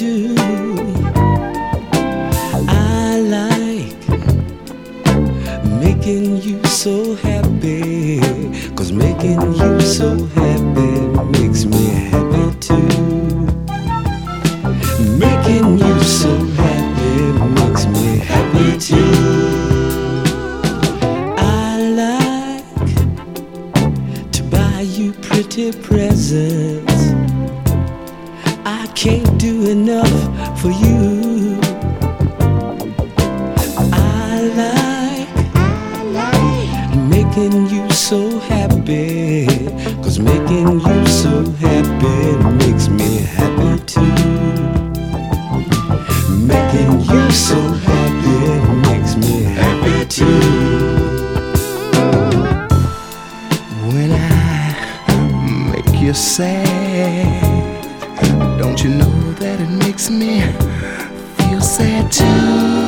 do. I like making you so happy, 'cause making you so happy makes me happy too. Making you so happy makes me happy too. I like to buy you pretty presents. I can't do enough for you. I like making you so happy, 'cause making you so happy makes me happy too. Making you so happy makes me happy too. When I make you sad, don't you know that it makes me feel sad too?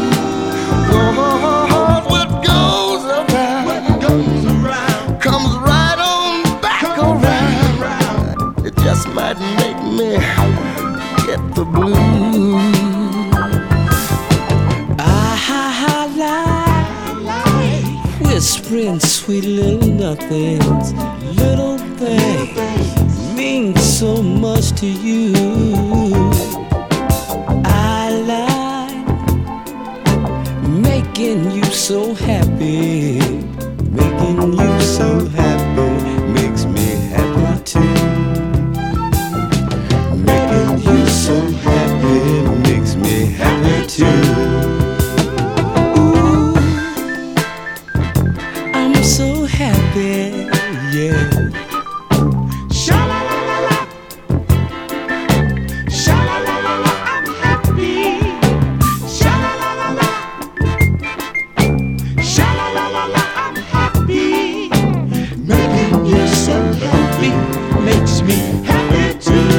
Oh, what goes around comes right on back around. It just might make me get the blues. Whispering sweet little nothings, little things mean so much to you. I like making you so happy. Making you so happy makes me happy too. Making you so happy makes me happy too. So happy, yeah. Sha-la-la-la-la, sha-la-la-la-la, I'm happy. Sha-la-la-la-la, sha-la-la-la-la, I'm happy. Making you so happy makes me happy too.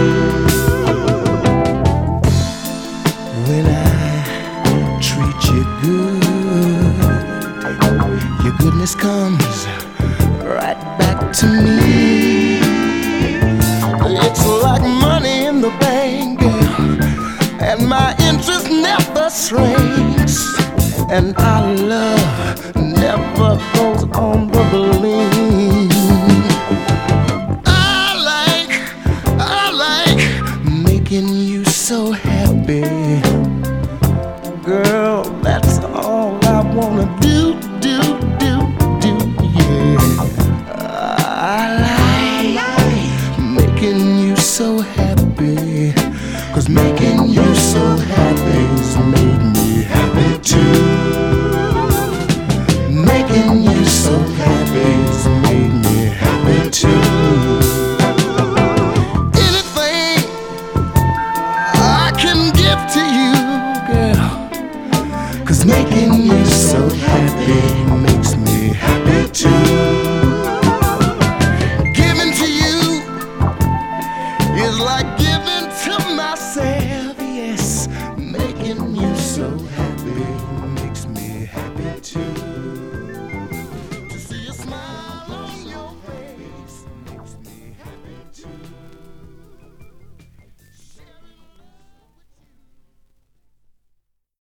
When I treat you good, your goodness comes right back to me. It's like money in the bank, and my interest never shrinks, and our love never goes on the balloon. I like making you so happy, girl. That's all I wanna do. So happy, 'cause making you so happy's made me happy too. Making you so happy's made me happy too. Anything I can give to you, girl, 'cause making you so happy